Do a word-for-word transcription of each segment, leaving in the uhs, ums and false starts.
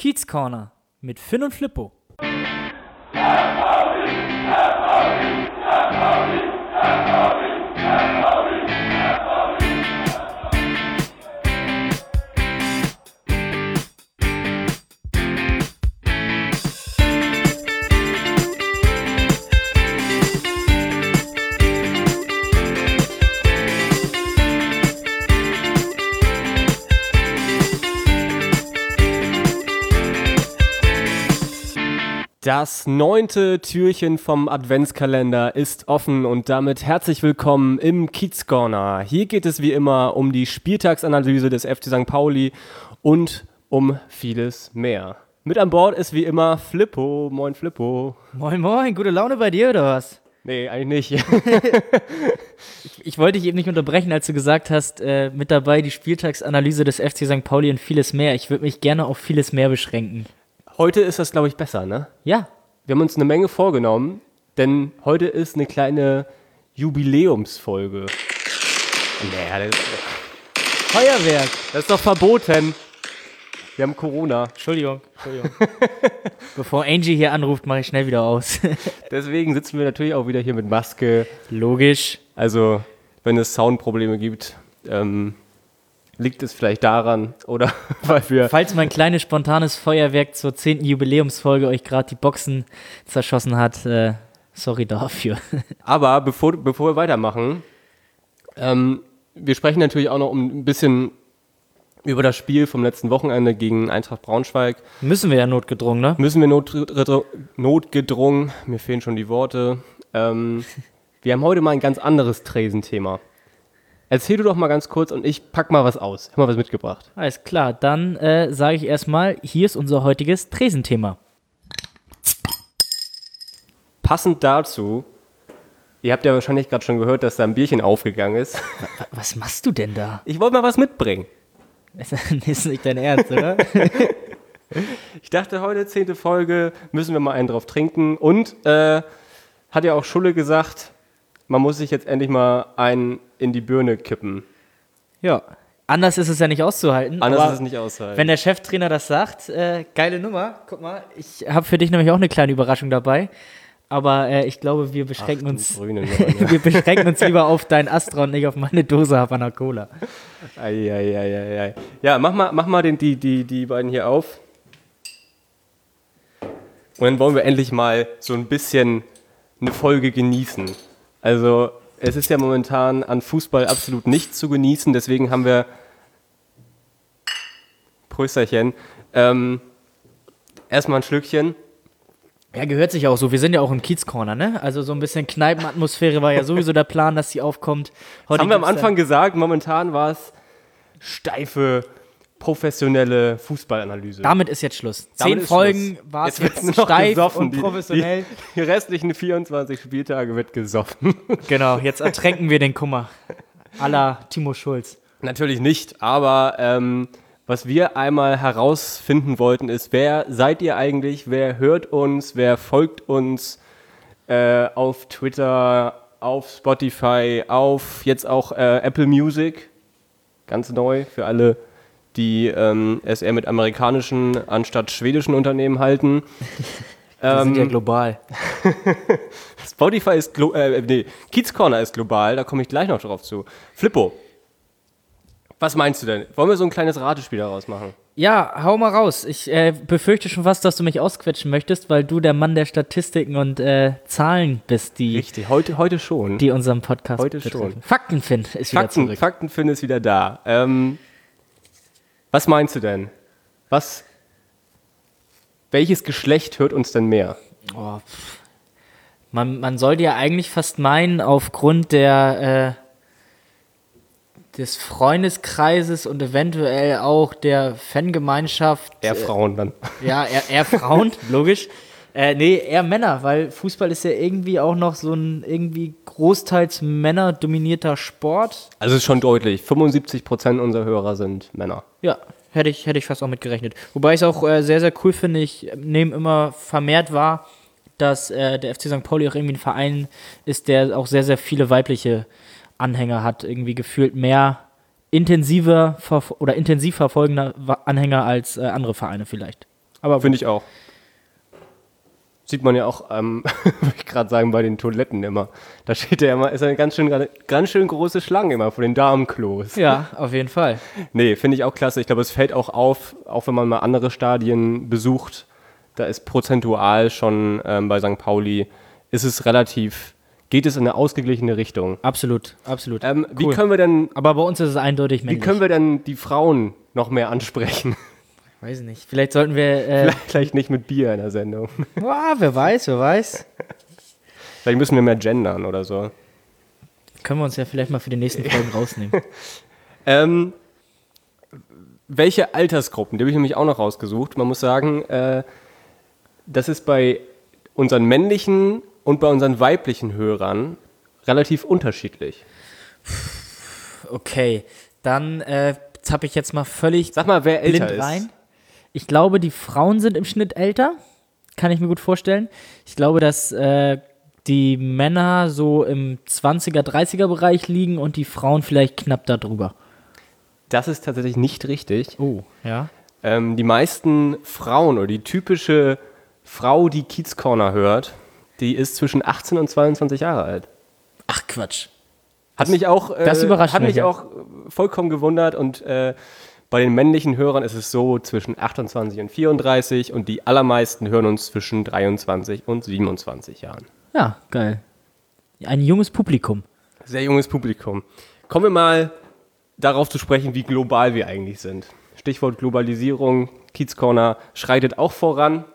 Kiez Corner mit Finn und Flippo. Das neunte Türchen vom Adventskalender ist offen und damit herzlich willkommen im Kiez Corner. Hier geht es wie immer um die Spieltagsanalyse des F C Sankt Pauli und um vieles mehr. Mit an Bord ist wie immer Flippo. Moin Flippo. Moin moin, gute Laune bei dir oder was? Nee, eigentlich nicht. ich, ich wollte dich eben nicht unterbrechen, als du gesagt hast, äh, mit dabei die Spieltagsanalyse des F C Sankt Pauli und vieles mehr. Ich würde mich gerne auf vieles mehr beschränken. Heute ist das, glaube ich, besser, ne? Ja. Wir haben uns eine Menge vorgenommen, denn heute ist eine kleine Jubiläumsfolge. Naja, das ist Feuerwerk. Das ist doch verboten. Wir haben Corona. Entschuldigung, Entschuldigung. Bevor Angie hier anruft, mache ich schnell wieder aus. Deswegen sitzen wir natürlich auch wieder hier mit Maske. Logisch. Also, wenn es Soundprobleme gibt, ähm, liegt es vielleicht daran, oder weil wir... Falls mein kleines spontanes Feuerwerk zur zehnten Jubiläumsfolge euch gerade die Boxen zerschossen hat, äh, sorry dafür. Aber bevor, bevor wir weitermachen, ähm, wir sprechen natürlich auch noch um ein bisschen über das Spiel vom letzten Wochenende gegen Eintracht Braunschweig. Müssen wir ja notgedrungen, ne? Müssen wir not, notgedrungen, mir fehlen schon die Worte. Ähm, wir haben heute mal ein ganz anderes Tresenthema. Erzähl du doch mal ganz kurz und ich pack mal was aus. Ich hab mal was mitgebracht. Alles klar, dann äh, sage ich erstmal, hier ist unser heutiges Tresenthema. Passend dazu, ihr habt ja wahrscheinlich gerade schon gehört, dass da ein Bierchen aufgegangen ist. Was machst du denn da? Ich wollte mal was mitbringen. Das ist nicht dein Ernst, oder? Ich dachte, heute, zehnte Folge, müssen wir mal einen drauf trinken. Und äh, hat ja auch Schulle gesagt, man muss sich jetzt endlich mal einen in die Birne kippen. Ja, anders ist es ja nicht auszuhalten. Anders aber ist es nicht auszuhalten. Wenn der Cheftrainer das sagt, äh, geile Nummer. Guck mal, ich habe für dich nämlich auch eine kleine Überraschung dabei. Aber äh, ich glaube, wir beschränken Ach, uns Brüne, ja. wir beschränken uns lieber auf deinen Astra und nicht auf meine Dose Havana Cola. Eieieiei. Ja, mach mal, mach mal den, die, die, die beiden hier auf. Und dann wollen wir endlich mal so ein bisschen eine Folge genießen. Also es ist ja momentan an Fußball absolut nicht zu genießen, deswegen haben wir Prösterchen. Ähm, erstmal ein Schlückchen. Ja, gehört sich auch so. Wir sind ja auch im Kiez Corner, ne? Also so ein bisschen Kneipenatmosphäre war ja sowieso der Plan, dass sie aufkommt. Heute das haben wir am Anfang dann gesagt, momentan war es steife, professionelle Fußballanalyse. Damit ist jetzt Schluss. Damit Zehn ist Folgen Schluss. war es Jetzt jetzt wird's nur noch steif gesoffen. und Die- professionell. Die, die restlichen vierundzwanzig Spieltage wird gesoffen. Genau, jetzt ertränken wir den Kummer. À la Timo Schulz. Natürlich nicht, aber ähm, was wir einmal herausfinden wollten ist, wer seid ihr eigentlich, wer hört uns, wer folgt uns äh, auf Twitter, auf Spotify, auf jetzt auch äh, Apple Music, ganz neu für alle, die ähm, es eher mit amerikanischen anstatt schwedischen Unternehmen halten. Wir sind ja Ähm, global. Spotify ist, glo- äh, nee, Kiez Corner ist global, da komme ich gleich noch drauf zu. Flippo, was meinst du denn? Wollen wir so ein kleines Ratespiel daraus machen? Ja, hau mal raus. Ich äh, befürchte schon fast, dass du mich ausquetschen möchtest, weil du der Mann der Statistiken und äh, Zahlen bist, die, Richtig, heute, heute schon. die unseren Podcast Heute betreffen. schon. Faktenfin ist wieder Fakten, zurück. Faktenfin ist wieder da. Ähm, was meinst du denn? Was, welches Geschlecht hört uns denn mehr? Oh, pff. man, man sollte ja eigentlich fast meinen, aufgrund der, äh, des Freundeskreises und eventuell auch der Fangemeinschaft. Eher Frauen dann. Ja, eher, eher Frauen, logisch. Äh, nee, eher Männer, weil Fußball ist ja irgendwie auch noch so ein irgendwie großteils männerdominierter Sport. Also ist schon deutlich. fünfundsiebzig Prozent unserer Hörer sind Männer. Ja, hätte ich, hätte ich fast auch mit gerechnet. Wobei ich es auch äh, sehr, sehr cool finde. Ich nehme immer vermehrt wahr, dass äh, der F C Sankt Pauli auch irgendwie ein Verein ist, der auch sehr, sehr viele weibliche Anhänger hat. Irgendwie gefühlt mehr intensiver verf- oder intensiv verfolgende Wa- Anhänger als äh, andere Vereine vielleicht. Aber Finde ich auch. Sieht man ja auch, ähm, würde ich gerade sagen, bei den Toiletten immer. Da steht ja immer, ist eine ganz schön, ganz schön große Schlange immer vor den Damenklos. ja, auf jeden Fall. Nee, finde ich auch klasse. Ich glaube, es fällt auch auf, auch wenn man mal andere Stadien besucht, da ist prozentual schon ähm, bei Sankt Pauli, ist es relativ, geht es in eine ausgeglichene Richtung. Absolut, absolut. Ähm, Cool. Wie können wir denn, Aber bei uns ist es eindeutig wie männlich. können wir denn die Frauen noch mehr ansprechen? Weiß ich nicht. Vielleicht sollten wir... Äh, Vielleicht, vielleicht nicht mit Bier in der Sendung. ah, wer weiß, wer weiß. Vielleicht müssen wir mehr gendern oder so. Können wir uns ja vielleicht mal für die nächsten Folgen rausnehmen. Ähm, welche Altersgruppen? Die habe ich nämlich auch noch rausgesucht. Man muss sagen, äh, das ist bei unseren männlichen und bei unseren weiblichen Hörern relativ unterschiedlich. Okay, dann äh, zapp ich jetzt mal völlig Sag mal, wer älter blind ist. rein. Ich glaube, die Frauen sind im Schnitt älter. Kann ich mir gut vorstellen. Ich glaube, dass äh, die Männer so im zwanziger, dreißiger Bereich liegen und die Frauen vielleicht knapp darüber. Das ist tatsächlich nicht richtig. Oh, ja. Ähm, die meisten Frauen oder die typische Frau, die Kiez Corner hört, die ist zwischen achtzehn und zweiundzwanzig Jahre alt. Ach, Quatsch. Hat mich auch, äh, das überrascht hat mich mich, ja. auch vollkommen gewundert und äh, bei den männlichen Hörern ist es so zwischen achtundzwanzig und vierunddreißig und die allermeisten hören uns zwischen dreiundzwanzig und siebenundzwanzig Jahren. Ja, geil. Ein junges Publikum. Sehr junges Publikum. Kommen wir mal darauf zu sprechen, wie global wir eigentlich sind. Stichwort Globalisierung, Kiez Corner schreitet auch voran.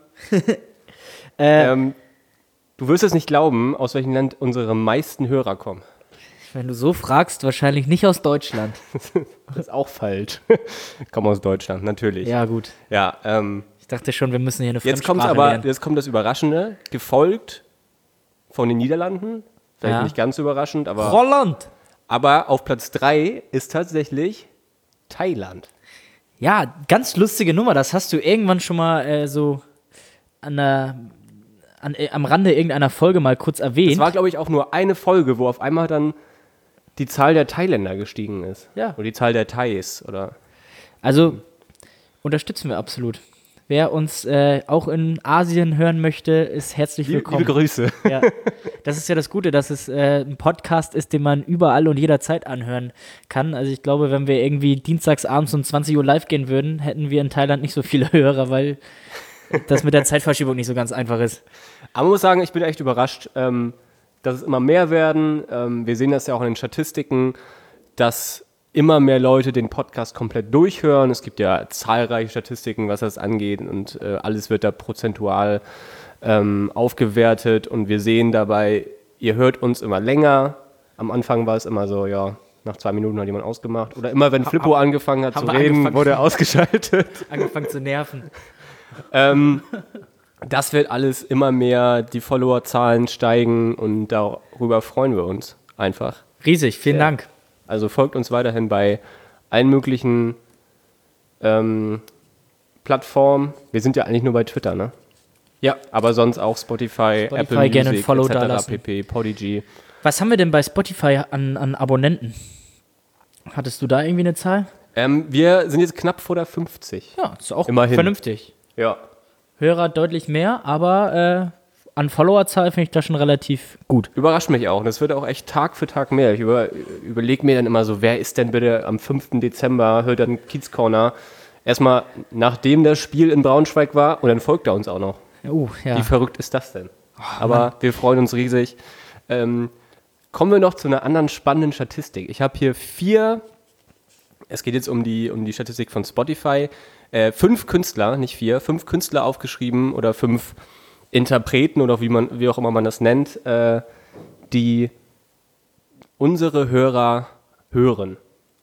Äh, ähm, du wirst es nicht glauben, aus welchem Land unsere meisten Hörer kommen. Wenn du so fragst, wahrscheinlich nicht aus Deutschland. Das ist auch falsch. Kommen aus Deutschland, natürlich. Ja, gut. Ja, ähm, Ich dachte schon, wir müssen hier eine jetzt kommt Fremdsprache aber, lernen. jetzt kommt das Überraschende, gefolgt von den Niederlanden. Vielleicht Ja. nicht ganz überraschend, aber, Holland! aber auf Platz drei ist tatsächlich Thailand. Ja, ganz lustige Nummer. Das hast du irgendwann schon mal äh, so an der, an, äh, am Rande irgendeiner Folge mal kurz erwähnt. Es war, glaube ich, auch nur eine Folge, wo auf einmal dann die Zahl der Thailänder gestiegen ist. Ja. Oder die Zahl der Thais. Oder Also unterstützen wir absolut. Wer uns äh, auch in Asien hören möchte, ist herzlich liebe, willkommen. liebe Grüße. Ja. Das ist ja das Gute, dass es äh, ein Podcast ist, den man überall und jederzeit anhören kann. Also ich glaube, wenn wir irgendwie dienstags abends um zwanzig Uhr live gehen würden, hätten wir in Thailand nicht so viele Hörer, weil das mit der Zeitverschiebung nicht so ganz einfach ist. Aber man muss sagen, ich bin echt überrascht, ähm, dass es immer mehr werden. Ähm, wir sehen das ja auch in den Statistiken, dass immer mehr Leute den Podcast komplett durchhören. Es gibt ja zahlreiche Statistiken, was das angeht und äh, alles wird da prozentual ähm, aufgewertet und wir sehen dabei, ihr hört uns immer länger. Am Anfang war es immer so, ja, nach zwei Minuten hat jemand ausgemacht. Oder immer, wenn Flippo angefangen hat zu haben wir reden, angefangen. wurde er ausgeschaltet. Angefangen zu nerven. ähm, das wird alles immer mehr, die Followerzahlen steigen und darüber freuen wir uns einfach. Riesig, vielen Ja. Dank. Also folgt uns weiterhin bei allen möglichen ähm, Plattformen. Wir sind ja eigentlich nur bei Twitter, ne? Ja. Aber sonst auch Spotify, Spotify, Apple gerne ein Music, Follow et cetera dalassen. pp, Podigy. Was haben wir denn bei Spotify an, an Abonnenten? Hattest du da irgendwie eine Zahl? Ähm, wir sind jetzt knapp vor der fünfzig. Ja, ist auch Immerhin. vernünftig. Ja. Hörer deutlich mehr, aber äh, an Followerzahl finde ich das schon relativ gut. Überrascht mich auch. Und es wird auch echt Tag für Tag mehr. Ich über, überlege mir dann immer so, wer ist denn bitte am fünften Dezember, hört dann Kiez Corner. Erstmal, nachdem das Spiel in Braunschweig war, und dann folgt er uns auch noch. Oh, ja. Wie verrückt ist das denn? Aber wir freuen uns riesig. Ähm, kommen wir noch zu einer anderen spannenden Statistik. Ich habe hier vier, es geht jetzt um die, um die Statistik von Spotify, äh, fünf Künstler, nicht vier, fünf Künstler aufgeschrieben oder fünf Interpreten oder wie, man, wie auch immer man das nennt, äh, die unsere Hörer hören.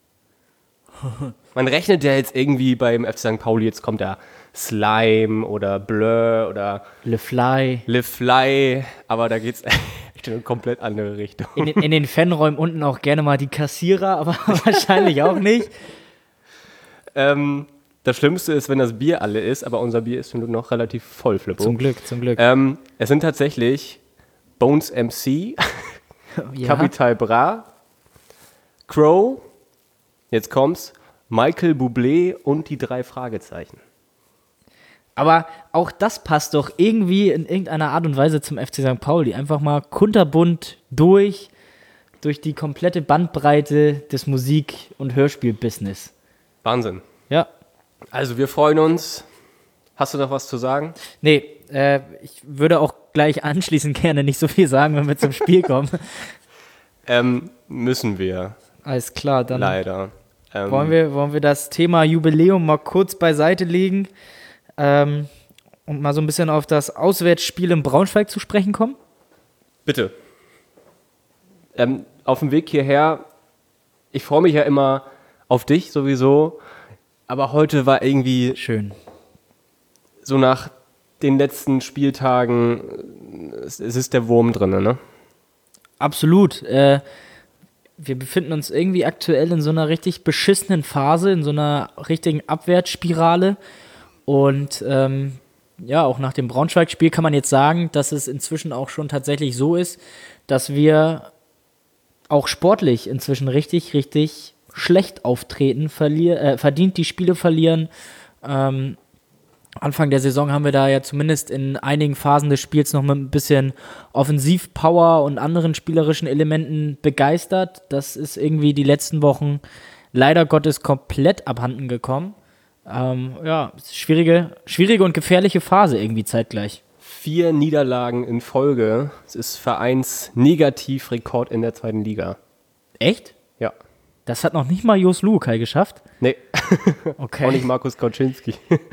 Man rechnet ja jetzt irgendwie beim F C Sankt Pauli, jetzt kommt da Slime oder Blur oder Le Fly. Le Fly, aber da geht's echt in eine komplett andere Richtung. In den, in den Fanräumen unten auch gerne mal die Kassierer, aber wahrscheinlich auch nicht. Ähm, das Schlimmste ist, wenn das Bier alle ist, aber unser Bier ist zum Glück noch relativ voll, Flippo. Zum Glück, zum Glück. Ähm, es sind tatsächlich Bones M C, Ja. Capital Bra, Crow, jetzt kommt's, Michael Bublé und die drei Fragezeichen. Aber auch das passt doch irgendwie in irgendeiner Art und Weise zum F C Sankt Pauli. Einfach mal kunterbunt durch, durch die komplette Bandbreite des Musik- und Hörspiel-Business. Wahnsinn. Ja. Also wir freuen uns. Hast du noch was zu sagen? Nee, äh, ich würde auch gleich anschließend gerne nicht so viel sagen, wenn wir zum Spiel kommen. Ähm, müssen wir. Alles klar, dann Leider. Ähm, wollen, wir, wollen wir das Thema Jubiläum mal kurz beiseite legen ähm, und mal so ein bisschen auf das Auswärtsspiel in Braunschweig zu sprechen kommen? Bitte. Ähm, auf dem Weg hierher, ich freue mich ja immer auf dich sowieso, aber heute war irgendwie Schön. so nach den letzten Spieltagen, es, es ist der Wurm drin, ne? Absolut. Äh, wir befinden uns irgendwie aktuell in so einer richtig beschissenen Phase, in so einer richtigen Abwärtsspirale. Und ähm, ja, auch nach dem Braunschweig-Spiel kann man jetzt sagen, dass es inzwischen auch schon tatsächlich so ist, dass wir auch sportlich inzwischen richtig, richtig schlecht auftreten, verlier- äh, verdient die Spiele verlieren. Ähm, Anfang der Saison haben wir da ja zumindest in einigen Phasen des Spiels noch mit ein bisschen Offensivpower und anderen spielerischen Elementen begeistert. Das ist irgendwie die letzten Wochen leider Gottes komplett abhanden gekommen. Ähm, ja, schwierige, schwierige und gefährliche Phase irgendwie zeitgleich. Vier Niederlagen in Folge. Es ist Vereins-Negativrekord in der zweiten Liga. Echt? Ja. Das hat noch nicht mal Jos Lukai geschafft? Nee, Okay. auch nicht Markus Kauczynski.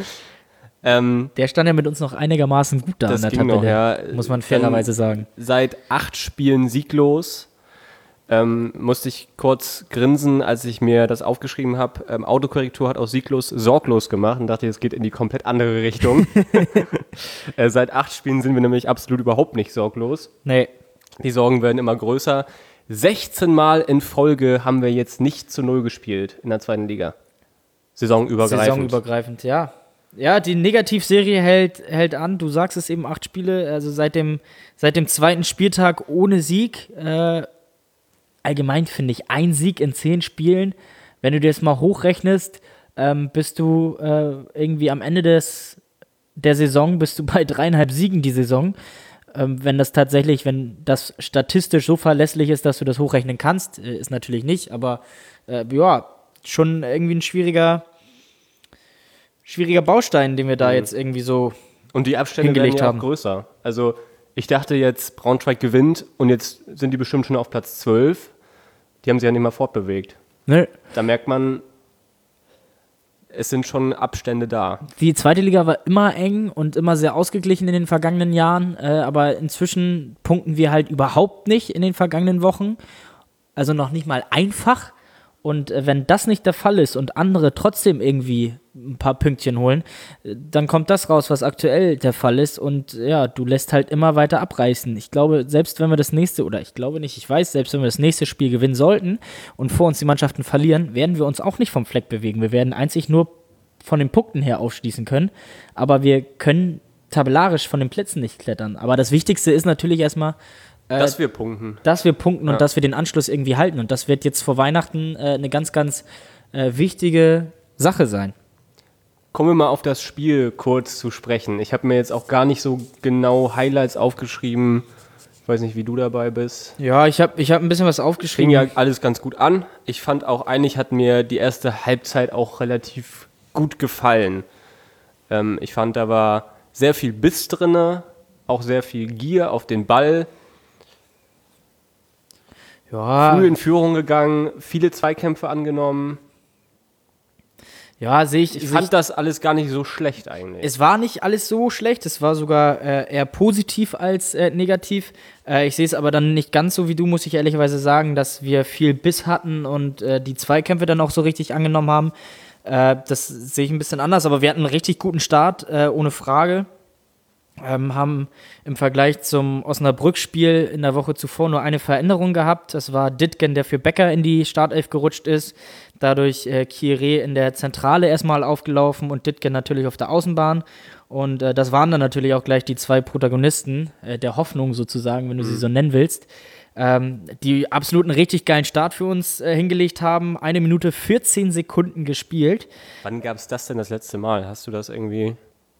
ähm, Der stand ja mit uns noch einigermaßen gut da Das an der ging Tabelle, noch, ja. muss man fairerweise sagen. Seit acht Spielen sieglos. Ähm, musste ich kurz grinsen, als ich mir das aufgeschrieben habe. Ähm, Autokorrektur hat aus sieglos sorglos gemacht und dachte, es geht in die komplett andere Richtung. äh, seit acht Spielen sind wir nämlich absolut überhaupt nicht sorglos. Nee, Die Sorgen werden immer größer. sechzehn Mal in Folge haben wir jetzt nicht zu Null gespielt in der zweiten Liga. Saisonübergreifend. saisonübergreifend, ja. Ja, die Negativserie hält, hält an. Du sagst es eben, acht Spiele, also seit dem, seit dem zweiten Spieltag ohne Sieg. Äh, allgemein finde ich, ein Sieg in zehn Spielen. Wenn du dir das mal hochrechnest, ähm, bist du äh, irgendwie am Ende des, der Saison, bist du bei dreieinhalb Siegen die Saison. Ähm, wenn das tatsächlich, wenn das statistisch so verlässlich ist, dass du das hochrechnen kannst, äh, ist natürlich nicht, aber äh, ja, schon irgendwie ein schwieriger, schwieriger Baustein, den wir da Mhm. jetzt irgendwie so. Und die Abstände hingelegt werden ja haben. auch größer. Also ich dachte jetzt, Braunschweig gewinnt und jetzt sind die bestimmt schon auf Platz zwölf. Die haben sich ja nicht mal fortbewegt. Ne, Da merkt man, es sind schon Abstände da. die zweite Liga war immer eng und immer sehr ausgeglichen in den vergangenen Jahren, äh, aber inzwischen punkten wir halt überhaupt nicht in den vergangenen Wochen. Also noch nicht mal einfach. Und äh, wenn das nicht der Fall ist und andere trotzdem irgendwie ein paar Pünktchen holen, äh, dann kommt das raus, was aktuell der Fall ist. Und äh, ja, du lässt halt immer weiter abreißen. Ich glaube, selbst wenn wir das nächste, oder ich glaube nicht, ich weiß, selbst wenn wir das nächste Spiel gewinnen sollten und vor uns die Mannschaften verlieren, werden wir uns auch nicht vom Fleck bewegen. Wir werden einzig nur von den Punkten her aufschließen können. Aber wir können tabellarisch von den Plätzen nicht klettern. Aber das Wichtigste ist natürlich erstmal, Äh, Dass wir punkten. dass wir punkten und Ja. dass wir den Anschluss irgendwie halten. Und das wird jetzt vor Weihnachten äh, eine ganz, ganz äh, wichtige Sache sein. Kommen wir mal auf das Spiel kurz zu sprechen. Ich habe mir jetzt auch gar nicht so genau Highlights aufgeschrieben. Ich weiß nicht, wie du dabei bist. Ja, ich habe ich hab ein bisschen was Fing aufgeschrieben. ja alles ganz gut an. Ich fand auch, eigentlich hat mir die erste Halbzeit auch relativ gut gefallen. Ähm, ich fand, da war sehr viel Biss drin, auch sehr viel Gier auf den Ball. Ja, Früh in Führung gegangen, viele Zweikämpfe angenommen. ja, sehe ich. Ich seh fand das alles gar nicht so schlecht eigentlich. Es war nicht alles so schlecht, es war sogar äh, eher positiv als äh, negativ. Äh, ich sehe es aber dann nicht ganz so wie du, muss ich ehrlicherweise sagen, dass wir viel Biss hatten und äh, die Zweikämpfe dann auch so richtig angenommen haben. Äh, das sehe ich ein bisschen anders, aber wir hatten einen richtig guten Start, äh, ohne Frage. Ähm, haben im Vergleich zum Osnabrück-Spiel in der Woche zuvor nur eine Veränderung gehabt. Das war Dittgen, der für Becker in die Startelf gerutscht ist. Dadurch äh, Kieré in der Zentrale erstmal aufgelaufen und Dittgen natürlich auf der Außenbahn. Und äh, das waren dann natürlich auch gleich die zwei Protagonisten äh, der Hoffnung sozusagen, wenn du sie so nennen willst, ähm, die absolut einen richtig geilen Start für uns äh, hingelegt haben. Eine Minute vierzehn Sekunden gespielt. Wann gab es das denn das letzte Mal? Hast du das irgendwie...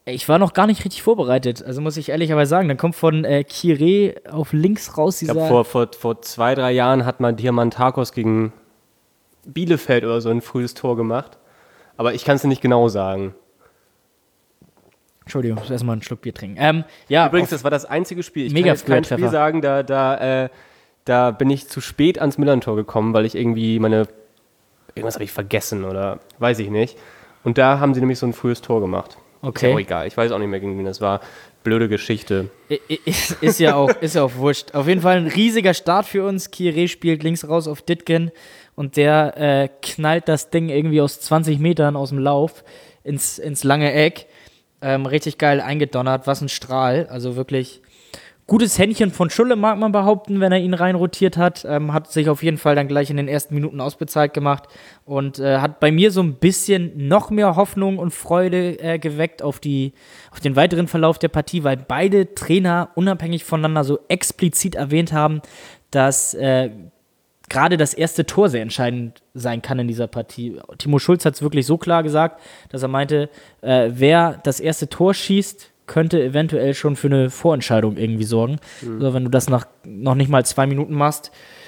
Ich war noch gar nicht richtig vorbereitet, also muss ich ehrlicherweise sagen. Dann kommt von äh, Kire auf links raus Ich dieser... glaube, vor, vor, vor zwei, drei Jahren hat man Diamantakos gegen Bielefeld oder so ein frühes Tor gemacht. Aber ich kann es nicht genau sagen. Entschuldigung, ich muss erstmal einen Schluck Bier trinken. Ähm, ja, Übrigens, das war das einzige Spiel. Ich Mega kann jetzt kein früher Spiel Treffer. sagen, da, da, äh, da bin ich zu spät ans Millern-Tor gekommen, weil ich irgendwie meine... Irgendwas habe ich vergessen oder weiß ich nicht. Und da haben sie nämlich so ein frühes Tor gemacht. Okay. Ist ja auch egal, ich weiß auch nicht mehr, gegen wen das war. Blöde Geschichte. I- i- Ist, ist, ja auch, ist ja auch wurscht. Auf jeden Fall ein riesiger Start für uns. Kire spielt links raus auf Ditgen und der äh, knallt das Ding irgendwie aus zwanzig Metern aus dem Lauf ins, ins lange Eck. Ähm, richtig geil eingedonnert, was ein Strahl. Also wirklich gutes Händchen von Schulle, mag man behaupten, wenn er ihn reinrotiert hat. Ähm, hat sich auf jeden Fall dann gleich in den ersten Minuten ausbezahlt gemacht und äh, hat bei mir so ein bisschen noch mehr Hoffnung und Freude äh, geweckt auf, die, auf den weiteren Verlauf der Partie, weil beide Trainer unabhängig voneinander so explizit erwähnt haben, dass äh, gerade das erste Tor sehr entscheidend sein kann in dieser Partie. Timo Schulz hat es wirklich so klar gesagt, dass er meinte, äh, wer das erste Tor schießt, könnte eventuell schon für eine Vorentscheidung irgendwie sorgen. Mhm. Also wenn du das nach noch nicht mal zwei Minuten machst.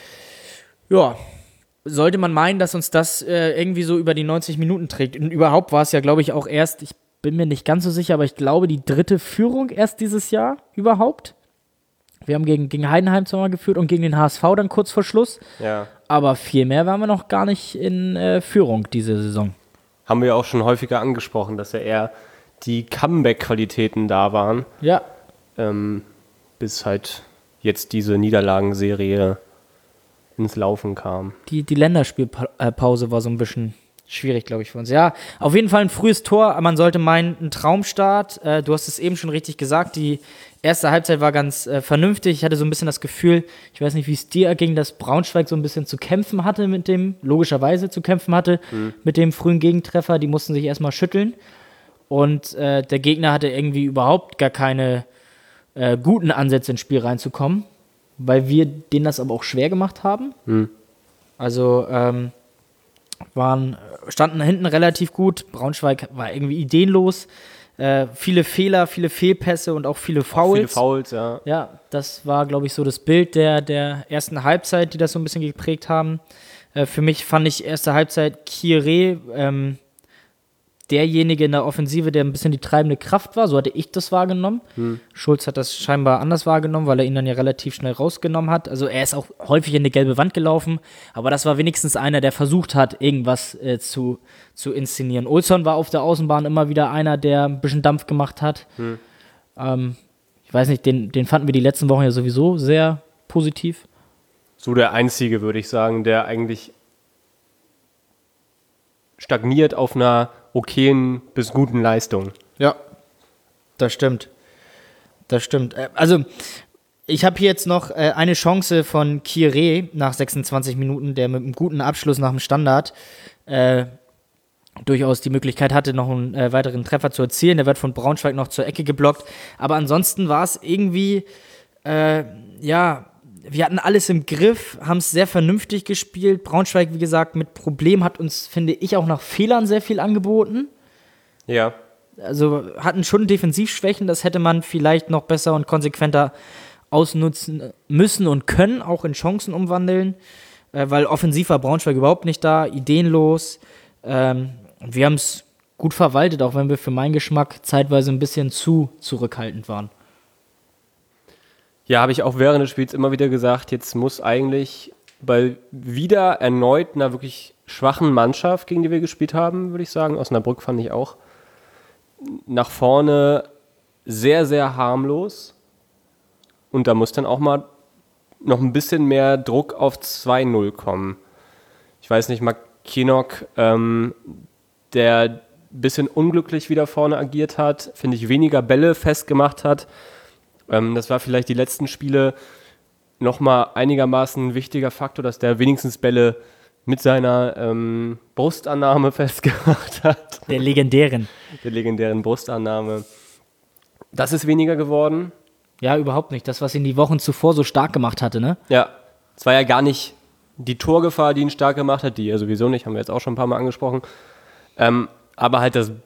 Ja, sollte man meinen, dass uns das äh, irgendwie so über die neunzig Minuten trägt. Und überhaupt war es ja, glaube ich, auch erst, ich bin mir nicht ganz so sicher, aber ich glaube, die dritte Führung erst dieses Jahr überhaupt. Wir haben gegen, gegen Heidenheim zweimal geführt und gegen den H S V dann kurz vor Schluss. Ja. Aber viel mehr waren wir noch gar nicht in äh, Führung diese Saison. Haben wir auch schon häufiger angesprochen, dass ja eher die Comeback-Qualitäten da waren, Ja. ähm, bis halt jetzt diese Niederlagenserie ins Laufen kam. Die, die Länderspielpause war so ein bisschen schwierig, glaube ich, für uns. Ja, auf jeden Fall ein frühes Tor, aber man sollte meinen, ein Traumstart. Äh, du hast es eben schon richtig gesagt, die erste Halbzeit war ganz äh, vernünftig. Ich hatte so ein bisschen das Gefühl, ich weiß nicht, wie es dir erging, dass Braunschweig so ein bisschen zu kämpfen hatte mit dem, logischerweise zu kämpfen hatte, mhm. mit dem frühen Gegentreffer. Die mussten sich erstmal schütteln. Und äh, der Gegner hatte irgendwie überhaupt gar keine äh, guten Ansätze ins Spiel reinzukommen, weil wir denen das aber auch schwer gemacht haben. Hm. Also ähm, waren, standen hinten relativ gut. Braunschweig war irgendwie ideenlos. Äh, viele Fehler, viele Fehlpässe und auch viele Fouls. Auch viele Fouls, ja. Ja, das war, glaube ich, so das Bild der, der ersten Halbzeit, die das so ein bisschen geprägt haben. Äh, für mich fand ich erste Halbzeit Kire ähm, derjenige in der Offensive, der ein bisschen die treibende Kraft war, so hatte ich das wahrgenommen. Hm. Schulz hat das scheinbar anders wahrgenommen, weil er ihn dann ja relativ schnell rausgenommen hat. Also er ist auch häufig in eine gelbe Wand gelaufen, aber das war wenigstens einer, der versucht hat, irgendwas äh, zu, zu inszenieren. Olsson war auf der Außenbahn immer wieder einer, der ein bisschen Dampf gemacht hat. Hm. Ähm, ich weiß nicht, den, den fanden wir die letzten Wochen ja sowieso sehr positiv. So der Einzige, würde ich sagen, der eigentlich stagniert auf einer okayen bis guten Leistung. Ja, das stimmt. Das stimmt. Also, ich habe hier jetzt noch äh, eine Chance von Kire nach sechsundzwanzig Minuten, der mit einem guten Abschluss nach dem Standard äh, durchaus die Möglichkeit hatte, noch einen äh, weiteren Treffer zu erzielen. Der wird von Braunschweig noch zur Ecke geblockt. Aber ansonsten war es irgendwie, äh, ja, wir hatten alles im Griff, haben es sehr vernünftig gespielt. Braunschweig, wie gesagt, mit Problem hat uns, finde ich, auch nach Fehlern sehr viel angeboten. Ja. Also hatten schon Defensivschwächen, das hätte man vielleicht noch besser und konsequenter ausnutzen müssen und können, auch in Chancen umwandeln, äh, weil offensiv war Braunschweig überhaupt nicht da, ideenlos. Ähm, wir haben es gut verwaltet, auch wenn wir für meinen Geschmack zeitweise ein bisschen zu zurückhaltend waren. Ja, habe ich auch während des Spiels immer wieder gesagt, jetzt muss eigentlich bei wieder erneut einer wirklich schwachen Mannschaft, gegen die wir gespielt haben, würde ich sagen, Osnabrück fand ich auch, nach vorne sehr, sehr harmlos. Und da muss dann auch mal noch ein bisschen mehr Druck auf zwei null kommen. Ich weiß nicht, Mark Kinnock, ähm, der ein bisschen unglücklich wieder vorne agiert hat, finde ich, weniger Bälle festgemacht hat. Ähm, das war vielleicht die letzten Spiele nochmal einigermaßen ein wichtiger Faktor, dass der wenigstens Bälle mit seiner ähm, Brustannahme festgemacht hat. Der legendären. Der legendären Brustannahme. Das ist weniger geworden. Ja, überhaupt nicht. Das, was ihn die Wochen zuvor so stark gemacht hatte, ne? Ja, es war ja gar nicht die Torgefahr, die ihn stark gemacht hat, die er sowieso nicht, haben wir jetzt auch schon ein paar Mal angesprochen. Ähm, aber halt das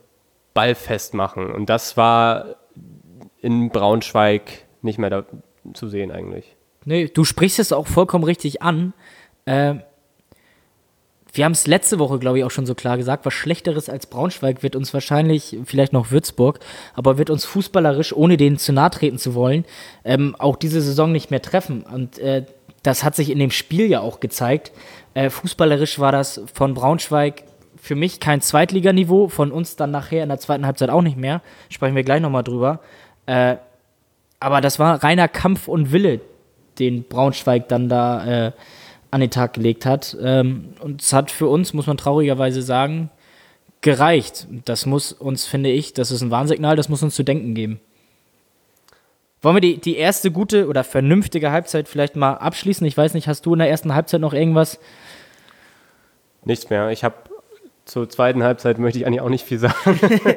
Ball festmachen. Und das war in Braunschweig nicht mehr da zu sehen eigentlich. Nee, du sprichst es auch vollkommen richtig an. Äh, wir haben es letzte Woche, glaube ich, auch schon so klar gesagt, was Schlechteres als Braunschweig wird uns wahrscheinlich, vielleicht noch Würzburg, aber wird uns fußballerisch, ohne denen zu nahe treten zu wollen, ähm, auch diese Saison nicht mehr treffen. Und äh, das hat sich in dem Spiel ja auch gezeigt. Äh, fußballerisch war das von Braunschweig für mich kein Zweitliganiveau, von uns dann nachher in der zweiten Halbzeit auch nicht mehr. Sprechen wir gleich nochmal drüber. Äh, aber das war reiner Kampf und Wille, den Braunschweig dann da äh, an den Tag gelegt hat. Ähm, und es hat für uns, muss man traurigerweise sagen, gereicht. Das muss uns, finde ich, das ist ein Warnsignal, das muss uns zu denken geben. Wollen wir die, die erste gute oder vernünftige Halbzeit vielleicht mal abschließen? Ich weiß nicht, hast du in der ersten Halbzeit noch irgendwas? Nichts mehr. Ich habe zur zweiten Halbzeit möchte ich eigentlich auch nicht viel sagen.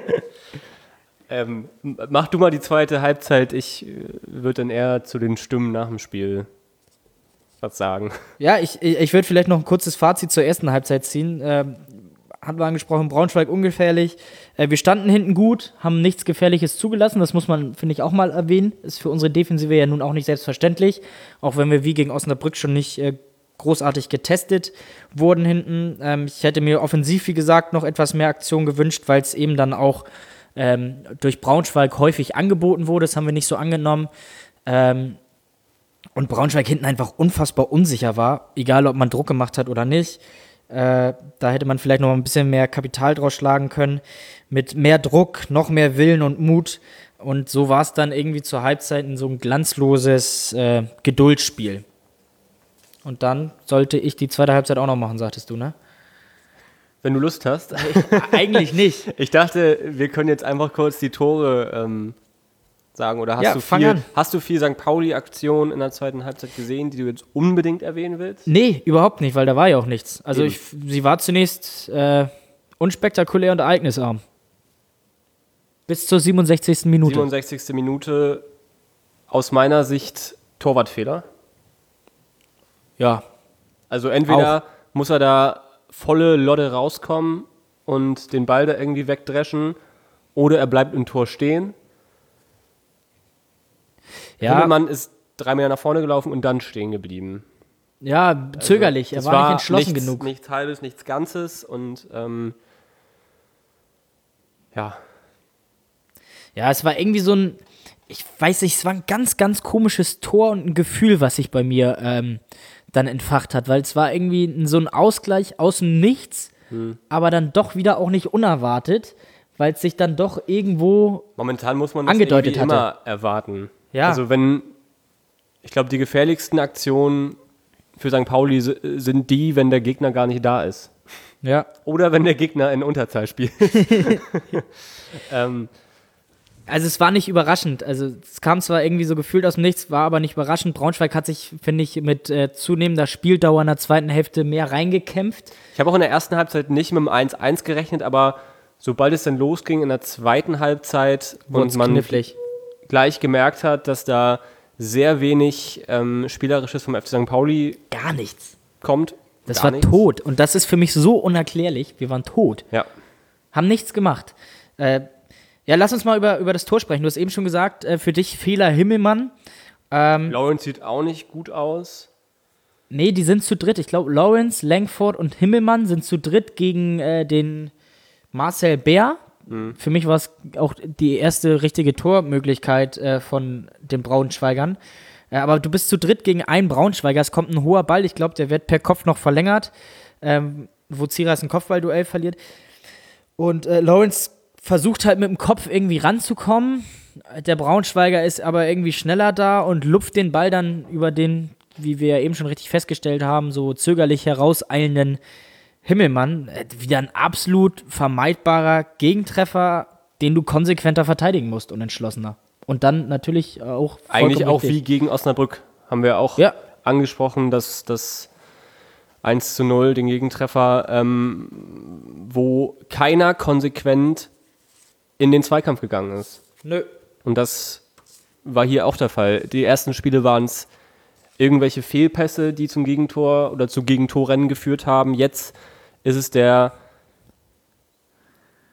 ähm, mach du mal die zweite Halbzeit. Ich äh, würde dann eher zu den Stimmen nach dem Spiel was sagen. Ja, ich, ich würde vielleicht noch ein kurzes Fazit zur ersten Halbzeit ziehen. Ähm, hatten wir angesprochen, Braunschweig ungefährlich. Äh, wir standen hinten gut, haben nichts Gefährliches zugelassen. Das muss man, finde ich, auch mal erwähnen. Ist für unsere Defensive ja nun auch nicht selbstverständlich. Auch wenn wir wie gegen Osnabrück schon nicht äh, großartig getestet wurden hinten. Ähm, ich hätte mir offensiv, wie gesagt, noch etwas mehr Aktion gewünscht, weil es eben dann auch ähm, durch Braunschweig häufig angeboten wurde. Das haben wir nicht so angenommen. Ähm, und Braunschweig hinten einfach unfassbar unsicher war, egal ob man Druck gemacht hat oder nicht. Äh, da hätte man vielleicht noch ein bisschen mehr Kapital draus schlagen können. Mit mehr Druck, noch mehr Willen und Mut. Und so war es dann irgendwie zur Halbzeit in so ein glanzloses äh, Geduldsspiel. Und dann sollte ich die zweite Halbzeit auch noch machen, sagtest du, ne? Wenn du Lust hast. Ich, eigentlich nicht. Ich dachte, wir können jetzt einfach kurz die Tore ähm, sagen. Oder hast, Ja, du fang viel, an. hast du viel Sankt Pauli-Aktionen in der zweiten Halbzeit gesehen, die du jetzt unbedingt erwähnen willst? Nee, überhaupt nicht, weil da war ja auch nichts. Also ich, sie war zunächst äh, unspektakulär und ereignisarm. Bis zur siebenundsechzigsten Minute. siebenundsechzigste Minute, aus meiner Sicht Torwartfehler. Ja. Also entweder muss er da volle Lodde rauskommen und den Ball da irgendwie wegdreschen, oder er bleibt im Tor stehen. Ja, Himmelmann ist drei Meter nach vorne gelaufen und dann stehen geblieben. ja zögerlich. Also, er war, war nicht entschlossen nichts, genug. Nichts Halbes, nichts Ganzes und ähm, ja. Ja, es war irgendwie so ein, ich weiß nicht, es war ein ganz, ganz komisches Tor und ein Gefühl, was sich bei mir ähm, dann entfacht hat, weil es war irgendwie so ein Ausgleich aus dem Nichts, hm. aber dann doch wieder auch nicht unerwartet, weil es sich dann doch irgendwo momentan muss man das angedeutet irgendwie hatte. immer erwarten. Ja. Also wenn, ich glaube, die gefährlichsten Aktionen für Sankt Pauli sind die, wenn der Gegner gar nicht da ist. Ja. Oder wenn der Gegner in Unterzahl spielt. ähm, Also es war nicht überraschend. Also es kam zwar irgendwie so gefühlt aus dem Nichts, war aber nicht überraschend. Braunschweig hat sich, finde ich, mit äh, zunehmender Spieldauer in der zweiten Hälfte mehr reingekämpft. Ich habe auch in der ersten Halbzeit nicht mit dem eins eins gerechnet, aber sobald es dann losging in der zweiten Halbzeit und man knifflig. gleich gemerkt hat, dass da sehr wenig ähm, Spielerisches vom F C Sankt Pauli Gar nichts. kommt. Das gar war nichts. tot. Und das ist für mich so unerklärlich. Wir waren tot. Ja. Haben nichts gemacht. Äh, ja, lass uns mal über, über das Tor sprechen. Du hast eben schon gesagt, äh, für dich Fehler Himmelmann. Ähm, Lawrence sieht auch nicht gut aus. nee, die sind zu dritt. Ich glaube, Lawrence, Langford und Himmelmann sind zu dritt gegen äh, den Marcel Bär. Mhm. Für mich war es auch die erste richtige Tormöglichkeit äh, von den Braunschweigern. Äh, aber du bist zu dritt gegen einen Braunschweiger. Es kommt ein hoher Ball. Ich glaube, der wird per Kopf noch verlängert, ähm, wo Ziras ein Kopfballduell verliert. Und äh, Lawrence versucht halt mit dem Kopf irgendwie ranzukommen. Der Braunschweiger ist aber irgendwie schneller da und lupft den Ball dann über den, wie wir ja eben schon richtig festgestellt haben, so zögerlich herauseilenden Himmelmann. Wieder ein absolut vermeidbarer Gegentreffer, den du konsequenter verteidigen musst und entschlossener. Und dann natürlich auch Eigentlich auch richtig. wie gegen Osnabrück. Haben wir auch Ja. angesprochen, dass das eins zu null, den Gegentreffer, ähm, wo keiner konsequent in den Zweikampf gegangen ist. Nö. Und das war hier auch der Fall. Die ersten Spiele waren es irgendwelche Fehlpässe, die zum Gegentor oder zu Gegentorrennen geführt haben. Jetzt ist es der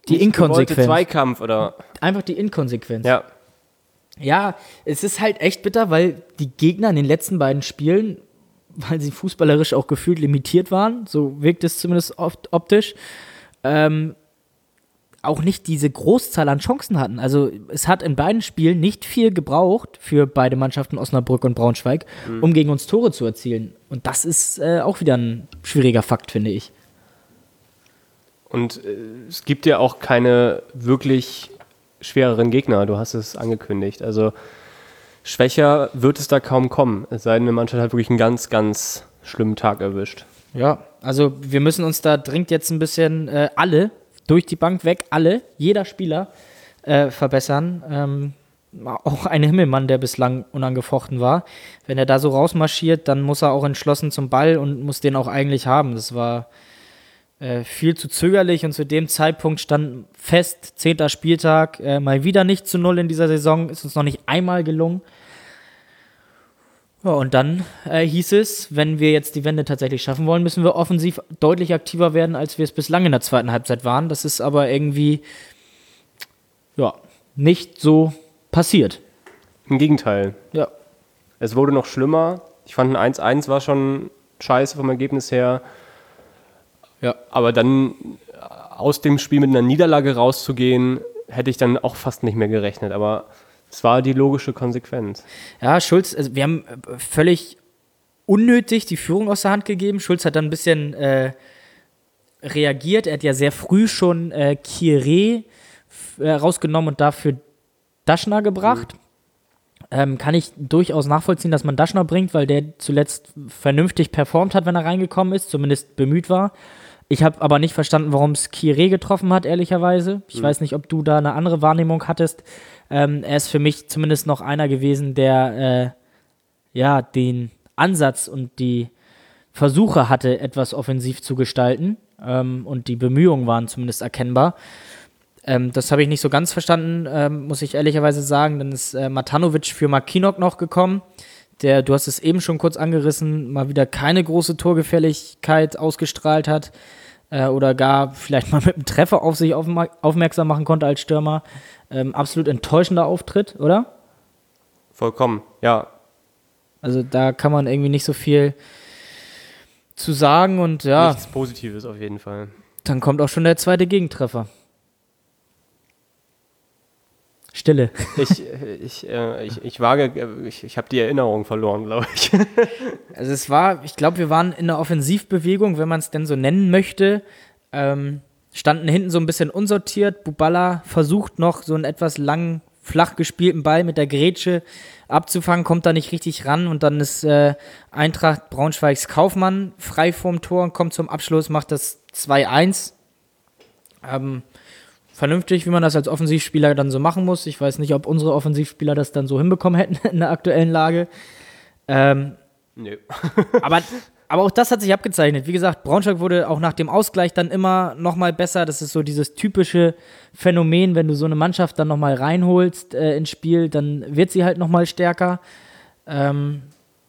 Die nicht gewollte Inkonsequenz. Zweikampf oder. Einfach die Inkonsequenz. Ja. Ja, es ist halt echt bitter, weil die Gegner in den letzten beiden Spielen, weil sie fußballerisch auch gefühlt limitiert waren, so wirkt es zumindest oft optisch, ähm, auch nicht diese Großzahl an Chancen hatten. Also es hat in beiden Spielen nicht viel gebraucht für beide Mannschaften Osnabrück und Braunschweig, mhm. um gegen uns Tore zu erzielen. Und das ist äh, auch wieder ein schwieriger Fakt, finde ich. Und äh, es gibt ja auch keine wirklich schwereren Gegner, du hast es angekündigt. Also schwächer wird es da kaum kommen, es sei denn, eine Mannschaft hat wirklich einen ganz, ganz schlimmen Tag erwischt. Ja, also wir müssen uns da dringend jetzt ein bisschen äh, alle, durch die Bank weg, alle, jeder Spieler äh, verbessern. Ähm, auch ein Himmelmann, der bislang unangefochten war. Wenn er da so rausmarschiert, dann muss er auch entschlossen zum Ball und muss den auch eigentlich haben. Das war Äh, viel zu zögerlich und zu dem Zeitpunkt stand fest, zehnter Spieltag, äh, mal wieder nicht zu null in dieser Saison, ist uns noch nicht einmal gelungen. Ja, und dann äh, hieß es, wenn wir jetzt die Wende tatsächlich schaffen wollen, müssen wir offensiv deutlich aktiver werden, als wir es bislang in der zweiten Halbzeit waren. Das ist aber irgendwie ja, nicht so passiert. Im Gegenteil. Ja. Es wurde noch schlimmer. Ich fand ein eins eins war schon scheiße vom Ergebnis her. Ja, aber dann aus dem Spiel mit einer Niederlage rauszugehen, hätte ich dann auch fast nicht mehr gerechnet. Aber es war die logische Konsequenz. Ja, Schulz, also wir haben völlig unnötig die Führung aus der Hand gegeben. Schulz hat dann ein bisschen äh, reagiert. Er hat ja sehr früh schon äh, Kieré äh, rausgenommen und dafür Daschner gebracht. Mhm. Ähm, kann ich durchaus nachvollziehen, dass man Daschner bringt, weil der zuletzt vernünftig performt hat, wenn er reingekommen ist, zumindest bemüht war. Ich habe aber nicht verstanden, warum es Kieré getroffen hat, ehrlicherweise. Ich mhm. weiß nicht, ob du da eine andere Wahrnehmung hattest. Ähm, er ist für mich zumindest noch einer gewesen, der äh, ja den Ansatz und die Versuche hatte, etwas offensiv zu gestalten. Ähm, und die Bemühungen waren zumindest erkennbar. Ähm, das habe ich nicht so ganz verstanden, ähm, muss ich ehrlicherweise sagen. Dann ist äh, Matanovic für Makinok noch gekommen. Der, du hast es eben schon kurz angerissen, mal wieder keine große Torgefälligkeit ausgestrahlt hat äh, oder gar vielleicht mal mit einem Treffer auf sich aufma- aufmerksam machen konnte als Stürmer. Ähm, absolut enttäuschender Auftritt, oder? Vollkommen, ja. Also da kann man irgendwie nicht so viel zu sagen und ja. Nichts Positives auf jeden Fall. Dann kommt auch schon der zweite Gegentreffer. Stille. Ich, ich, äh, ich, ich wage, ich, ich habe die Erinnerung verloren, glaube ich. Also es war, ich glaube, wir waren in einer Offensivbewegung, wenn man es denn so nennen möchte, ähm, standen hinten so ein bisschen unsortiert. Buballa versucht noch so einen etwas langen, flach gespielten Ball mit der Grätsche abzufangen, kommt da nicht richtig ran und dann ist äh, Eintracht Braunschweigs Kaufmann frei vorm Tor und kommt zum Abschluss, macht das zwei eins. Ähm, vernünftig, wie man das als Offensivspieler dann so machen muss. Ich weiß nicht, ob unsere Offensivspieler das dann so hinbekommen hätten in der aktuellen Lage. Ähm, Nö. aber, aber auch das hat sich abgezeichnet. Wie gesagt, Braunschweig wurde auch nach dem Ausgleich dann immer nochmal besser. Das ist so dieses typische Phänomen, wenn du so eine Mannschaft dann nochmal reinholst äh, ins Spiel, dann wird sie halt nochmal stärker. Ähm,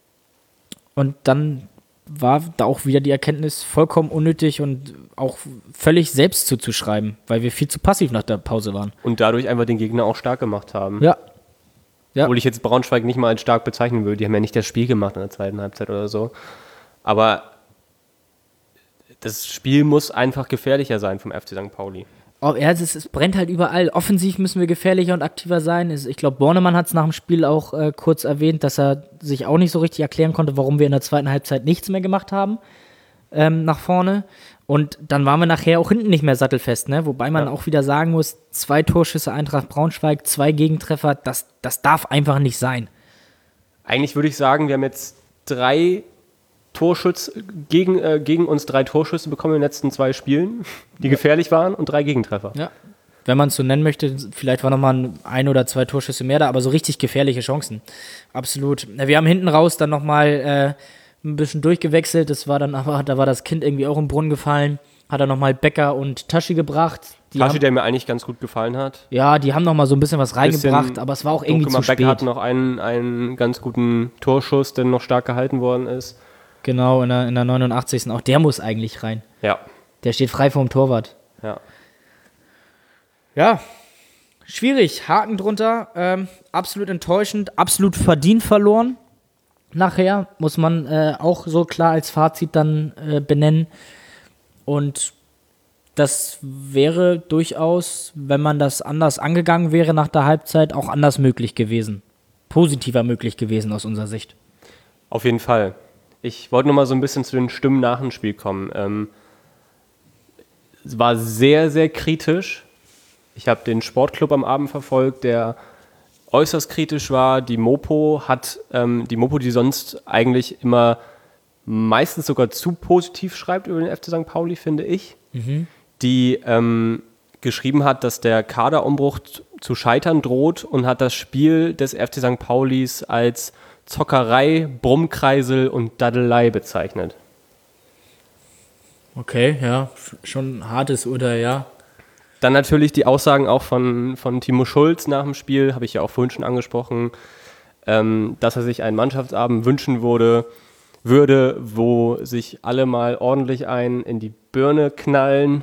und dann war da auch wieder die Erkenntnis vollkommen unnötig und auch völlig selbst zuzuschreiben, weil wir viel zu passiv nach der Pause waren. Und dadurch einfach den Gegner auch stark gemacht haben. Ja. ja. Obwohl ich jetzt Braunschweig nicht mal als stark bezeichnen würde. Die haben ja nicht das Spiel gemacht in der zweiten Halbzeit oder so. Aber das Spiel muss einfach gefährlicher sein vom F C Sankt Pauli. Oh, ja, es, es brennt halt überall. Offensiv müssen wir gefährlicher und aktiver sein. Ich glaube, Bornemann hat es nach dem Spiel auch äh, kurz erwähnt, dass er sich auch nicht so richtig erklären konnte, warum wir in der zweiten Halbzeit nichts mehr gemacht haben ähm, nach vorne. Und dann waren wir nachher auch hinten nicht mehr sattelfest, ne? Wobei man ja. auch wieder sagen muss, zwei Torschüsse Eintracht Braunschweig, zwei Gegentreffer, das, das darf einfach nicht sein. Eigentlich würde ich sagen, wir haben jetzt drei Torschütz gegen, äh, gegen uns drei Torschüsse bekommen in den letzten zwei Spielen, die ja. gefährlich waren und drei Gegentreffer. Ja. Wenn man es so nennen möchte, vielleicht war nochmal ein, ein oder zwei Torschüsse mehr da, aber so richtig gefährliche Chancen. Absolut. Wir haben hinten raus dann nochmal äh, ein bisschen durchgewechselt, das war dann aber, da war das Kind irgendwie auch im Brunnen gefallen, hat er nochmal Becker und Taschi gebracht. Die Taschi, haben, der mir eigentlich ganz gut gefallen hat. Ja, die haben nochmal so ein bisschen was reingebracht, bisschen, aber es war auch irgendwie zu spät. Becker hat noch einen, einen ganz guten Torschuss, der noch stark gehalten worden ist. Genau, in der, in der neunundachtzigsten Auch der muss eigentlich rein. Ja. Der steht frei vorm Torwart. Ja. Ja, schwierig. Haken drunter. Ähm, absolut enttäuschend. Absolut verdient verloren. Nachher muss man äh, auch so klar als Fazit dann äh, benennen. Und das wäre durchaus, wenn man das anders angegangen wäre nach der Halbzeit, auch anders möglich gewesen. Positiver möglich gewesen aus unserer Sicht. Auf jeden Fall. Ich wollte noch mal so ein bisschen zu den Stimmen nach dem Spiel kommen. Ähm, es war sehr, sehr kritisch. Ich habe den Sportclub am Abend verfolgt, der äußerst kritisch war. Die Mopo hat, ähm, die Mopo, die sonst eigentlich immer meistens sogar zu positiv schreibt über den F C Sankt Pauli, finde ich, mhm. die ähm, geschrieben hat, dass der Kaderumbruch zu scheitern droht und hat das Spiel des F C Sankt Paulis als Zockerei, Brummkreisel und Daddelei bezeichnet. Okay, ja, schon ein hartes Urteil, ja. Dann natürlich die Aussagen auch von, von Timo Schulz nach dem Spiel, habe ich ja auch vorhin schon angesprochen, ähm, dass er sich einen Mannschaftsabend wünschen würde, würde, wo sich alle mal ordentlich einen in die Birne knallen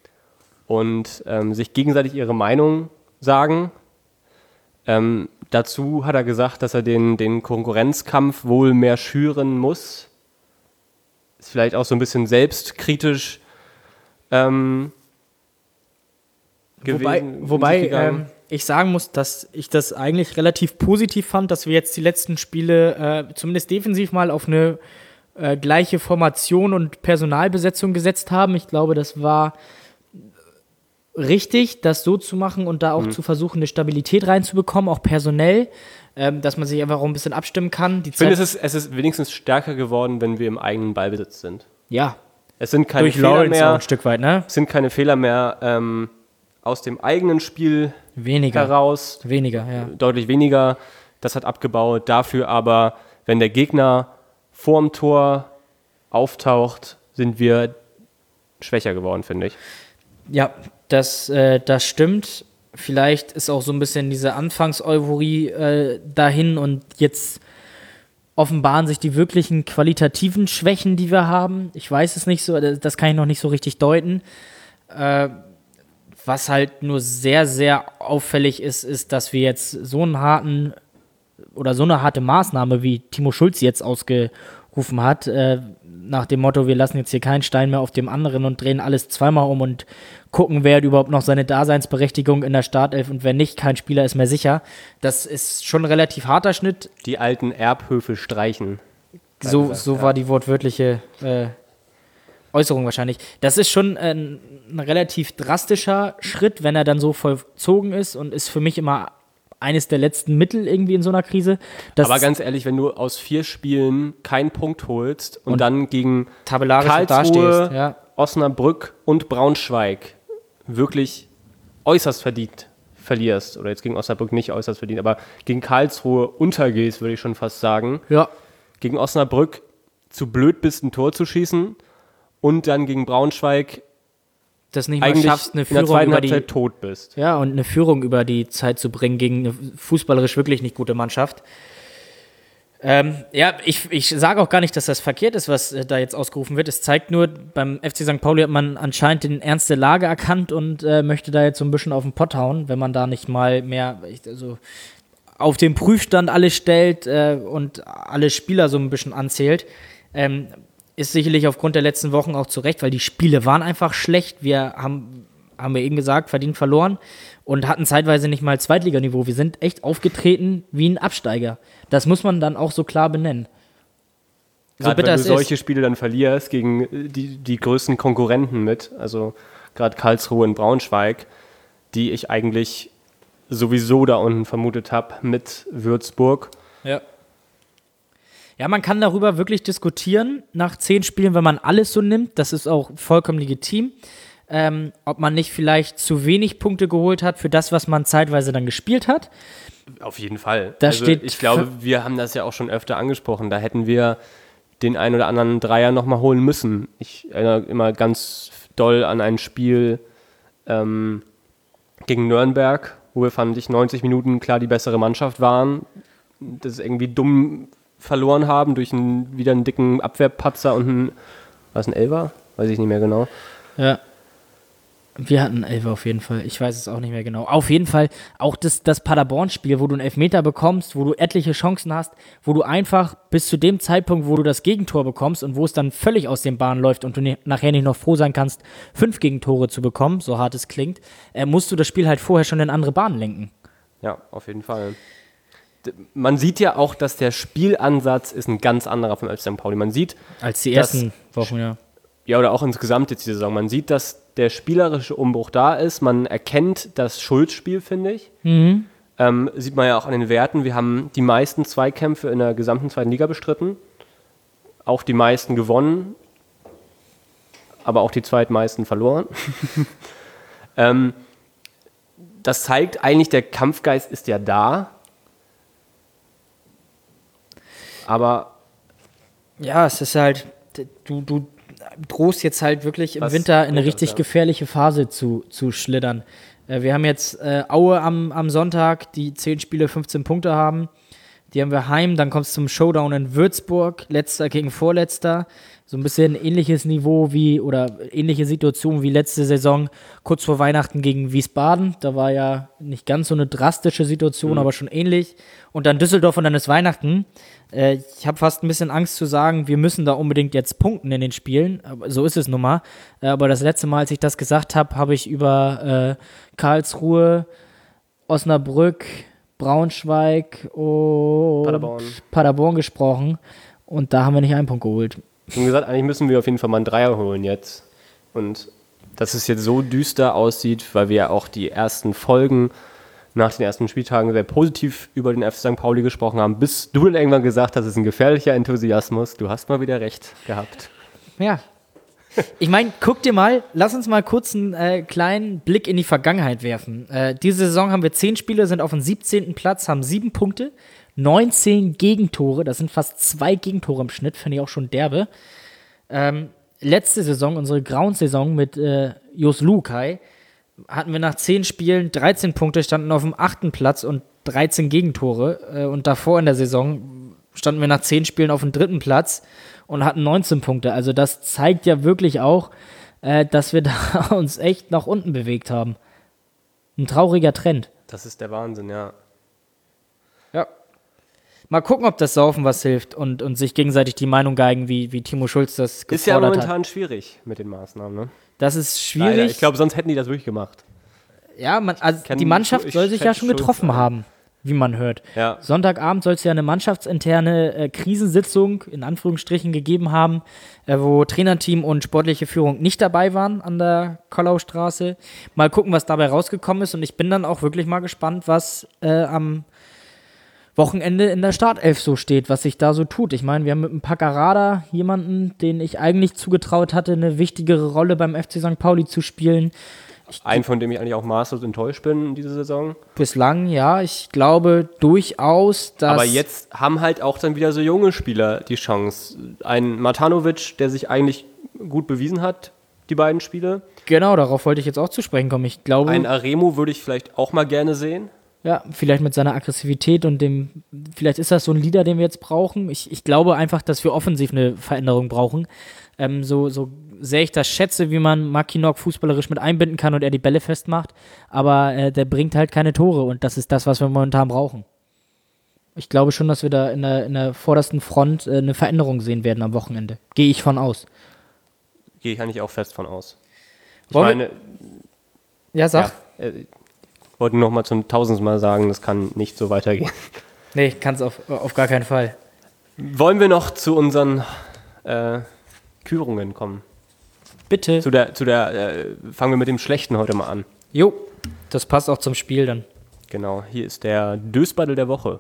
und ähm, sich gegenseitig ihre Meinung sagen. Ähm, dazu hat er gesagt, dass er den, den Konkurrenzkampf wohl mehr schüren muss. Ist vielleicht auch so ein bisschen selbstkritisch ähm, gewesen. Wobei, wobei ähm, ich sagen muss, dass ich das eigentlich relativ positiv fand, dass wir jetzt die letzten Spiele äh, zumindest defensiv mal auf eine äh, gleiche Formation und Personalbesetzung gesetzt haben. Ich glaube, das war richtig, das so zu machen und da auch mhm. zu versuchen, eine Stabilität reinzubekommen, auch personell, ähm, dass man sich einfach auch ein bisschen abstimmen kann. Die ich finde, es ist, es ist wenigstens stärker geworden, wenn wir im eigenen Ballbesitz sind. Ja. Es sind keine Durch Fehler Lawrence mehr. Auch ein Stück weit, ne? Es sind keine Fehler mehr ähm, aus dem eigenen Spiel weniger. heraus. Weniger, ja. Deutlich weniger. Das hat abgebaut. Dafür aber, wenn der Gegner vorm Tor auftaucht, sind wir schwächer geworden, finde ich. Ja, das, äh, das stimmt. Vielleicht ist auch so ein bisschen diese Anfangseuphorie äh, dahin und jetzt offenbaren sich die wirklichen qualitativen Schwächen, die wir haben. Ich weiß es nicht so, das kann ich noch nicht so richtig deuten. Äh, was halt nur sehr, sehr auffällig ist, ist, dass wir jetzt so einen harten oder so eine harte Maßnahme, wie Timo Schulz jetzt ausgerufen hat, äh, nach dem Motto, wir lassen jetzt hier keinen Stein mehr auf dem anderen und drehen alles zweimal um und gucken, wer hat überhaupt noch seine Daseinsberechtigung in der Startelf und wer nicht, kein Spieler ist mehr sicher. Das ist schon ein relativ harter Schnitt. Die alten Erbhöfe streichen. So, gesagt, so ja. war die wortwörtliche äh, Äußerung wahrscheinlich. Das ist schon äh, ein relativ drastischer Schritt, wenn er dann so vollzogen ist und ist für mich immer eines der letzten Mittel irgendwie in so einer Krise. Aber ganz ehrlich, wenn du aus vier Spielen keinen Punkt holst und, und dann gegen Karlsruhe, dastehst, ja. Osnabrück und Braunschweig wirklich äußerst verdient verlierst, oder jetzt gegen Osnabrück nicht äußerst verdient, aber gegen Karlsruhe untergehst, würde ich schon fast sagen. Ja. Gegen Osnabrück zu blöd bist, ein Tor zu schießen und dann gegen Braunschweig das nicht mal schaffst, eine Führung in der zweiten über die Halbzeit tot bist. Ja, und eine Führung über die Zeit zu bringen gegen eine fußballerisch wirklich nicht gute Mannschaft. Ähm, ja, ich, ich sage auch gar nicht, dass das verkehrt ist, was äh, da jetzt ausgerufen wird. Es zeigt nur, beim F C Sankt Pauli hat man anscheinend den Ernst der Lage erkannt und äh, möchte da jetzt so ein bisschen auf den Pott hauen, wenn man da nicht mal mehr also auf den Prüfstand alles stellt äh, und alle Spieler so ein bisschen anzählt. Ähm, Ist sicherlich aufgrund der letzten Wochen auch zu Recht, weil die Spiele waren einfach schlecht. Wir haben, haben wir eben gesagt, verdient verloren und hatten zeitweise nicht mal Zweitliganiveau. Wir sind echt aufgetreten wie ein Absteiger. Das muss man dann auch so klar benennen. Gerade so bitter wenn du solche ist. Spiele dann verlierst gegen die, die größten Konkurrenten mit, also gerade Karlsruhe und Braunschweig, die ich eigentlich sowieso da unten vermutet habe mit Würzburg. Ja. Ja, man kann darüber wirklich diskutieren, nach zehn Spielen, wenn man alles so nimmt, das ist auch vollkommen legitim, ähm, ob man nicht vielleicht zu wenig Punkte geholt hat für das, was man zeitweise dann gespielt hat. Auf jeden Fall. Da also steht ich glaube, wir haben das ja auch schon öfter angesprochen, da hätten wir den einen oder anderen Dreier nochmal holen müssen. Ich erinnere immer ganz doll an ein Spiel ähm, gegen Nürnberg, wo wir, fand ich, neunzig Minuten klar die bessere Mannschaft waren. Das ist irgendwie dumm verloren haben durch einen, wieder einen dicken Abwehrpatzer und einen, was ein Elfer? Weiß ich nicht mehr genau. Ja. Wir hatten elf auf jeden Fall. Ich weiß es auch nicht mehr genau. Auf jeden Fall auch das, das Paderborn-Spiel, wo du einen Elfmeter bekommst, wo du etliche Chancen hast, wo du einfach bis zu dem Zeitpunkt, wo du das Gegentor bekommst und wo es dann völlig aus den Bahnen läuft und du ne, nachher nicht noch froh sein kannst, fünf Gegentore zu bekommen, so hart es klingt, äh, musst du das Spiel halt vorher schon in andere Bahnen lenken. Ja, auf jeden Fall. D- Man sieht ja auch, dass der Spielansatz ist ein ganz anderer vom F C Sankt Pauli. Man sieht, Als die Das- ersten Wochen, ja. ja, oder auch insgesamt jetzt die Saison, man sieht, dass der spielerische Umbruch da ist. Man erkennt das Schulzspiel, finde ich. Mhm. Ähm, sieht man ja auch an den Werten. Wir haben die meisten Zweikämpfe in der gesamten zweiten Liga bestritten. Auch die meisten gewonnen. Aber auch die zweitmeisten verloren. ähm, das zeigt eigentlich, der Kampfgeist ist ja da. Aber Ja, es ist halt, du, du drohst jetzt halt wirklich im Was Winter in eine bringt das, richtig ja? gefährliche Phase zu, zu schlittern. Äh, wir haben jetzt äh, Aue am, am Sonntag, die zehn Spiele, fünfzehn Punkte haben. Die haben wir heim, dann kommt es zum Showdown in Würzburg, letzter gegen Vorletzter. So ein bisschen ähnliches Niveau wie, oder ähnliche Situation wie letzte Saison, kurz vor Weihnachten gegen Wiesbaden. Da war ja nicht ganz so eine drastische Situation, Mhm. aber schon ähnlich. Und dann Düsseldorf und dann ist Weihnachten. Äh, ich habe fast ein bisschen Angst zu sagen, wir müssen da unbedingt jetzt punkten in den Spielen. Aber so ist es nun mal. Äh, aber das letzte Mal, als ich das gesagt habe, habe ich über äh, Karlsruhe, Osnabrück, Braunschweig und Paderborn. Paderborn gesprochen. Und da haben wir nicht einen Punkt geholt. wie gesagt, eigentlich müssen wir auf jeden Fall mal einen Dreier holen jetzt. Und dass es jetzt so düster aussieht, weil wir ja auch die ersten Folgen nach den ersten Spieltagen sehr positiv über den F C Sankt Pauli gesprochen haben, bis du dann irgendwann gesagt hast, es ist ein gefährlicher Enthusiasmus. Du hast mal wieder recht gehabt. Ja. Ich meine, guck dir mal, lass uns mal kurz einen äh, kleinen Blick in die Vergangenheit werfen. Äh, diese Saison haben wir zehn Spiele, sind auf dem siebzehnten Platz, haben sieben Punkte, neunzehn Gegentore, das sind fast zwei Gegentore im Schnitt, finde ich auch schon derbe. Ähm, letzte Saison, unsere Ground-Saison mit äh, Jos Lukai, hatten wir nach zehn Spielen dreizehn Punkte, standen auf dem achten Platz und dreizehn Gegentore. Äh, und davor in der Saison standen wir nach zehn Spielen auf dem dritten Platz und hatten neunzehn Punkte. Also das zeigt ja wirklich auch, äh, dass wir da uns echt nach unten bewegt haben. Ein trauriger Trend. Das ist der Wahnsinn, ja. Ja. Mal gucken, ob das Saufen was hilft und, und sich gegenseitig die Meinung geigen, wie, wie Timo Schulz das gefordert Ist ja hat. momentan schwierig mit den Maßnahmen, ne? Das ist schwierig. Leider. Ich glaube, sonst hätten die das wirklich gemacht. Ja, man, also kenn- die Mannschaft ich soll sich ja schätze schon Schulz getroffen ein. haben, wie man hört. Ja. Sonntagabend soll es ja eine mannschaftsinterne äh, Krisensitzung in Anführungsstrichen gegeben haben, äh, wo Trainerteam und sportliche Führung nicht dabei waren an der Kollaustraße. Mal gucken, was dabei rausgekommen ist und ich bin dann auch wirklich mal gespannt, was äh, am Wochenende in der Startelf so steht, was sich da so tut. Ich meine, wir haben mit dem Paccarada jemanden, den ich eigentlich zugetraut hatte, eine wichtigere Rolle beim F C Sankt Pauli zu spielen. Ein, von dem ich eigentlich auch maßlos enttäuscht bin diese Saison. Bislang, ja, ich glaube durchaus, dass... Aber jetzt haben halt auch dann wieder so junge Spieler die Chance. Ein Matanovic, der sich eigentlich gut bewiesen hat, die beiden Spiele. Genau, darauf wollte ich jetzt auch zu sprechen kommen. Ich glaube, Ein Aremo würde ich vielleicht auch mal gerne sehen. ja, vielleicht mit seiner Aggressivität und dem, vielleicht ist das so ein Leader, den wir jetzt brauchen. Ich, ich glaube einfach, dass wir offensiv eine Veränderung brauchen. Ähm, so, so sehr ich das schätze, wie man Mackinock fußballerisch mit einbinden kann und er die Bälle festmacht, aber äh, der bringt halt keine Tore und das ist das, was wir momentan brauchen. Ich glaube schon, dass wir da in der, in der vordersten Front äh, eine Veränderung sehen werden am Wochenende. Gehe ich von aus. Gehe ich eigentlich auch fest von aus. Ich Wollen meine, Ja, sag. ja, äh, ich wollte noch mal zum tausendsten Mal sagen, das kann nicht so weitergehen. Nee, kann es auf, auf gar keinen Fall. Wollen wir noch zu unseren äh, Kürungen kommen? Bitte. Zu der, zu der, äh, fangen wir mit dem Schlechten heute mal an. Jo, das passt auch zum Spiel dann. Genau, hier ist der Dösbaddel der Woche.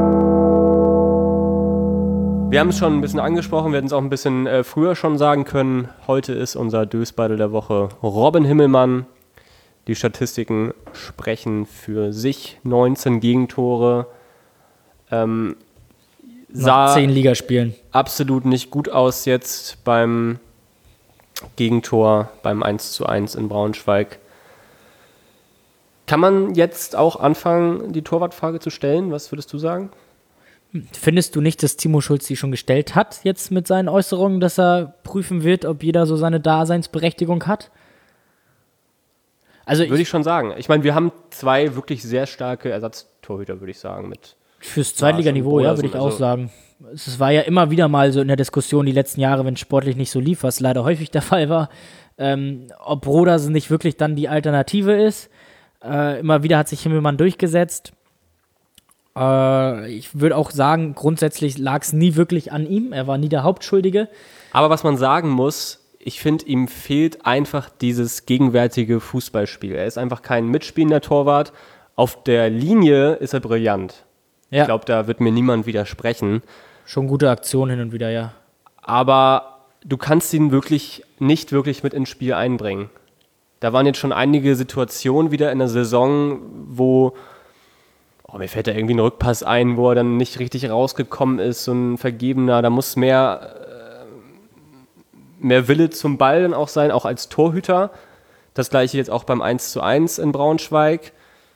Wir haben es schon ein bisschen angesprochen, wir hätten es auch ein bisschen äh, früher schon sagen können. Heute ist unser Dösbaddel der Woche Robin Himmelmann. Die Statistiken sprechen für sich. neunzehn Gegentore. Ähm, Nach sah zehn Ligaspielen. absolut nicht gut aus jetzt beim Gegentor, beim eins zu eins in Braunschweig. Kann man jetzt auch anfangen, die Torwartfrage zu stellen? Was würdest du sagen? Findest du nicht, dass Timo Schulz die schon gestellt hat, jetzt mit seinen Äußerungen, dass er prüfen wird, ob jeder so seine Daseinsberechtigung hat? Also Würde ich, ich schon sagen. Ich meine, wir haben zwei wirklich sehr starke Ersatztorhüter, würde ich sagen. Mit fürs Zweitliganiveau, ja, würde ich auch also- sagen. Es war ja immer wieder mal so in der Diskussion die letzten Jahre, wenn sportlich nicht so lief, was leider häufig der Fall war, ähm, ob Brodersen nicht wirklich dann die Alternative ist. Äh, immer wieder hat sich Himmelmann durchgesetzt. Äh, ich würde auch sagen, grundsätzlich lag es nie wirklich an ihm. Er war nie der Hauptschuldige. Aber was man sagen muss, ich finde, ihm fehlt einfach dieses gegenwärtige Fußballspiel. Er ist einfach kein mitspielender Torwart. Auf der Linie ist er brillant. Ja, Ich glaube, da wird mir niemand widersprechen. schon gute Aktion hin und wieder, ja. Aber du kannst ihn wirklich nicht wirklich mit ins Spiel einbringen. Da waren jetzt schon einige Situationen wieder in der Saison, wo, oh, mir fällt da irgendwie ein Rückpass ein, wo er dann nicht richtig rausgekommen ist, so ein Vergebener, da muss mehr, äh, mehr Wille zum Ball dann auch sein, auch als Torhüter. Das gleiche jetzt auch beim eins zu eins in Braunschweig.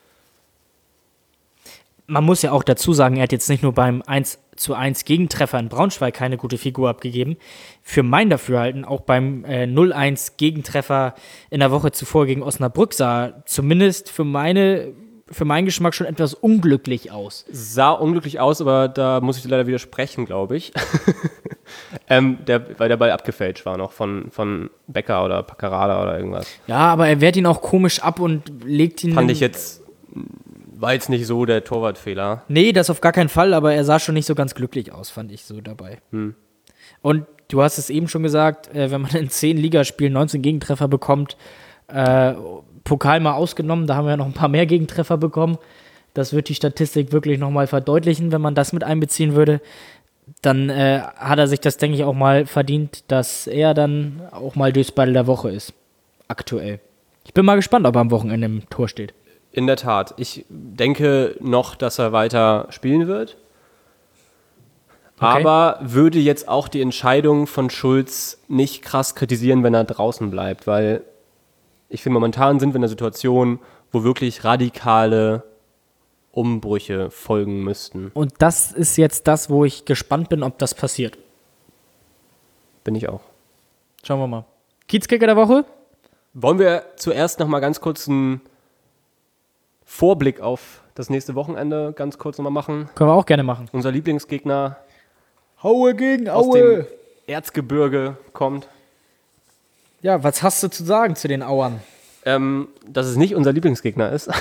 Man muss ja auch dazu sagen, er hat jetzt nicht nur beim eins zu eins Gegentreffer in Braunschweig keine gute Figur abgegeben. Für mein Dafürhalten auch beim äh, null eins Gegentreffer in der Woche zuvor gegen Osnabrück sah er zumindest für meine für meinen Geschmack schon etwas unglücklich aus. Sah unglücklich aus, aber da muss ich dir leider widersprechen, glaube ich. ähm, der, weil der Ball abgefälscht war noch von, von Becker oder Paccarada oder irgendwas. Ja, aber er wehrt ihn auch komisch ab und legt ihn... Fand ich jetzt, war jetzt nicht so der Torwartfehler. Nee, das auf gar keinen Fall, aber er sah schon nicht so ganz glücklich aus, fand ich so dabei. Hm. Und du hast es eben schon gesagt, äh, wenn man in zehn Ligaspielen neunzehn Gegentreffer bekommt, äh, Pokal mal ausgenommen, da haben wir ja noch ein paar mehr Gegentreffer bekommen. Das wird die Statistik wirklich nochmal verdeutlichen, wenn man das mit einbeziehen würde. Dann äh, hat er sich das, denke ich, auch mal verdient, dass er dann auch mal durchs Battle der Woche ist. Aktuell. Ich bin mal gespannt, ob er am Wochenende im Tor steht. In der Tat. Ich denke noch, dass er weiter spielen wird. Okay. Aber würde jetzt auch die Entscheidung von Schulz nicht krass kritisieren, wenn er draußen bleibt, weil ich finde, momentan sind wir in einer Situation, wo wirklich radikale Umbrüche folgen müssten. Und das ist jetzt das, wo ich gespannt bin, ob das passiert. Bin ich auch. Schauen wir mal. Kiezkicker der Woche? Wollen wir zuerst noch mal ganz kurz einen Vorblick auf das nächste Wochenende ganz kurz noch mal machen? Können wir auch gerne machen. Unser Lieblingsgegner Aue gegen aus dem Erzgebirge kommt. Ja, was hast du zu sagen zu den Auern? Ähm, dass es nicht unser Lieblingsgegner ist.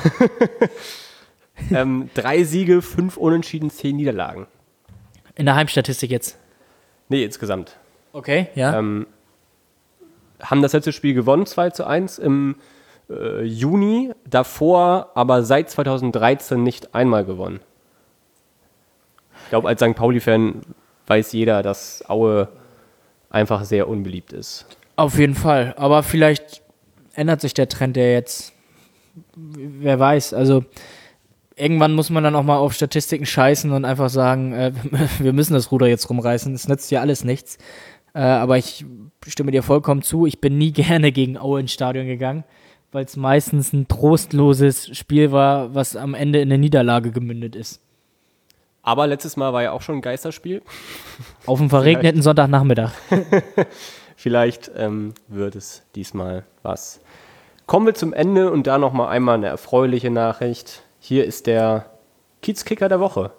ähm, drei Siege, fünf Unentschieden, zehn Niederlagen. In der Heimstatistik jetzt. Nee, insgesamt. Okay, ja. Ähm, haben das letzte Spiel gewonnen, zwei zu eins im äh, Juni. Davor aber seit zweitausenddreizehn nicht einmal gewonnen. Ich glaube, als Sankt Pauli-Fan weiß jeder, dass Aue einfach sehr unbeliebt ist. Auf jeden Fall. Aber vielleicht ändert sich der Trend ja jetzt. Wer weiß. Also irgendwann muss man dann auch mal auf Statistiken scheißen und einfach sagen, äh, wir müssen das Ruder jetzt rumreißen. Es nützt ja alles nichts. Äh, aber ich stimme dir vollkommen zu. Ich bin nie gerne gegen Aue ins Stadion gegangen, weil es meistens ein trostloses Spiel war, was am Ende in eine Niederlage gemündet ist. Aber letztes Mal war ja auch schon ein Geisterspiel. Auf dem verregneten Sonntagnachmittag. Vielleicht ähm, wird es diesmal was. Kommen wir zum Ende und da nochmal einmal eine erfreuliche Nachricht. Hier ist der Kiezkicker der Woche.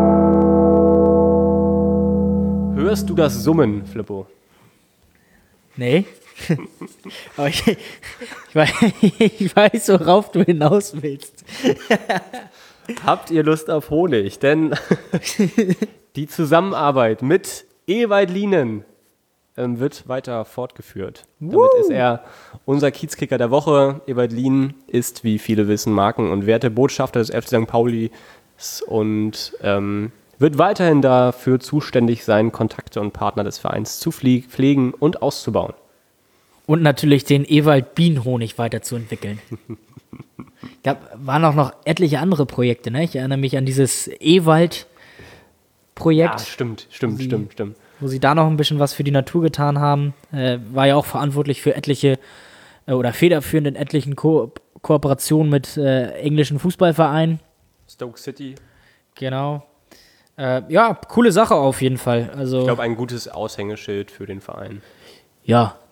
Hörst du das Summen, Flippo? Nee. Aber ich, ich, weiß, ich weiß, worauf du hinaus willst. Habt ihr Lust auf Honig? Denn die Zusammenarbeit mit Ewald Lienen ähm, wird weiter fortgeführt. Damit Woo! ist er unser Kiezkicker der Woche. Ewald Lienen ist, wie viele wissen, Marken- und Wertebotschafter des F C Sankt Pauli und ähm, wird weiterhin dafür zuständig sein, Kontakte und Partner des Vereins zu pfle- pflegen und auszubauen. Und natürlich den Ewald Bienenhonig weiterzuentwickeln. Ich glaube, waren auch noch etliche andere Projekte, ne? Ich erinnere mich an dieses Ewald-Projekt. Ja, stimmt, stimmt, Sie- stimmt, stimmt. Wo sie da noch ein bisschen was für die Natur getan haben. Äh, war ja auch verantwortlich für etliche äh, oder federführend in etlichen Ko- Kooperationen mit äh, englischen Fußballvereinen. Stoke City. Genau. Äh, ja, coole Sache auf jeden Fall. Also, Ich glaube, ein gutes Aushängeschild für den Verein. ja,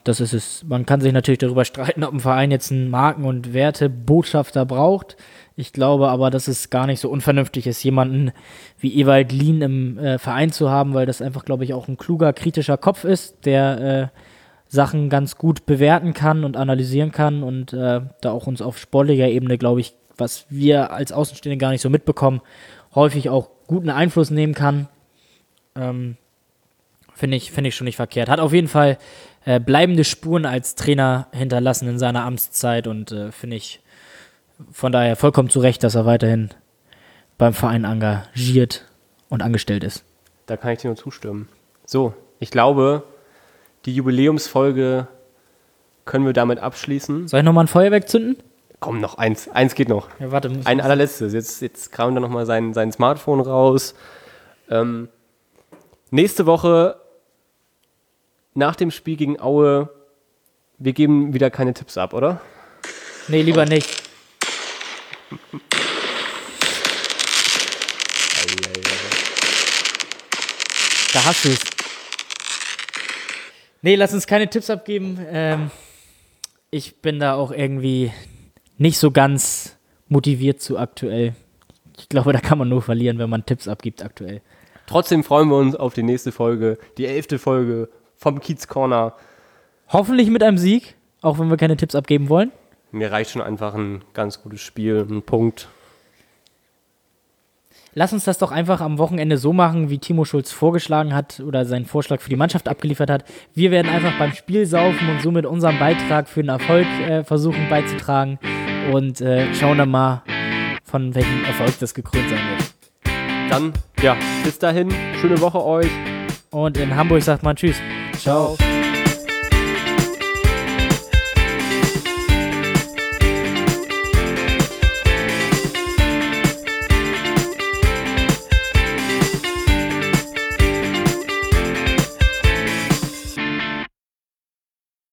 das ist es. Man kann sich natürlich darüber streiten, ob ein Verein jetzt einen Marken- und Wertebotschafter braucht. Ich glaube aber, dass es gar nicht so unvernünftig ist, jemanden wie Ewald Lien im äh, Verein zu haben, weil das einfach, glaube ich, auch ein kluger, kritischer Kopf ist, der äh, Sachen ganz gut bewerten kann und analysieren kann und äh, da auch uns auf sportlicher Ebene, glaube ich, was wir als Außenstehende gar nicht so mitbekommen, häufig auch guten Einfluss nehmen kann. Ähm, Finde ich, find ich schon nicht verkehrt. Hat auf jeden Fall äh, bleibende Spuren als Trainer hinterlassen in seiner Amtszeit und äh, finde ich von daher vollkommen zu Recht, dass er weiterhin beim Verein engagiert und angestellt ist. Da kann ich dir nur zustimmen. So, ich glaube, die Jubiläumsfolge können wir damit abschließen. Soll ich nochmal ein Feuerwerk zünden? Komm, noch eins. Eins geht noch. Ja, warte. Muss Ein allerletztes. Jetzt, jetzt kramt er nochmal sein, sein Smartphone raus. Ähm, nächste Woche nach dem Spiel gegen Aue, wir geben wieder keine Tipps ab, oder? Nee, lieber nicht. Da hast du es. Nee, lass uns keine Tipps abgeben. Ähm, ich bin da auch irgendwie nicht so ganz motiviert zu aktuell. Ich glaube, da kann man nur verlieren, wenn man Tipps abgibt aktuell. Trotzdem freuen wir uns auf die nächste Folge, die elfte Folge vom Kiez Corner. Hoffentlich mit einem Sieg, auch wenn wir keine Tipps abgeben wollen. Mir reicht schon einfach ein ganz gutes Spiel, ein Punkt. Lass uns das doch einfach am Wochenende so machen, wie Timo Schulz vorgeschlagen hat oder seinen Vorschlag für die Mannschaft abgeliefert hat. Wir werden einfach beim Spiel saufen und somit unseren Beitrag für den Erfolg äh, versuchen beizutragen und äh, schauen dann mal, von welchem Erfolg das gekrönt sein wird. Dann, ja, bis dahin, schöne Woche euch. Und in Hamburg sagt man Tschüss. Ciao.